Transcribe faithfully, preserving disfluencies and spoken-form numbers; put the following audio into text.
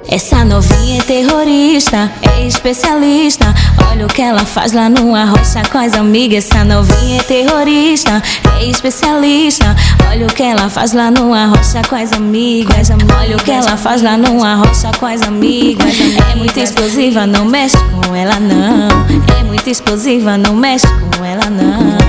Essa novinha é terrorista, é especialista. Olha o que ela faz lá no Arrocha com as amigas. Essa novinha é terrorista, é especialista. Olha o que ela faz lá no Arrocha com as amigas. Olha o que ela faz lá no Arrocha com as amigas. É muito explosiva, não mexe com ela não. É muito explosiva, não mexe com ela não.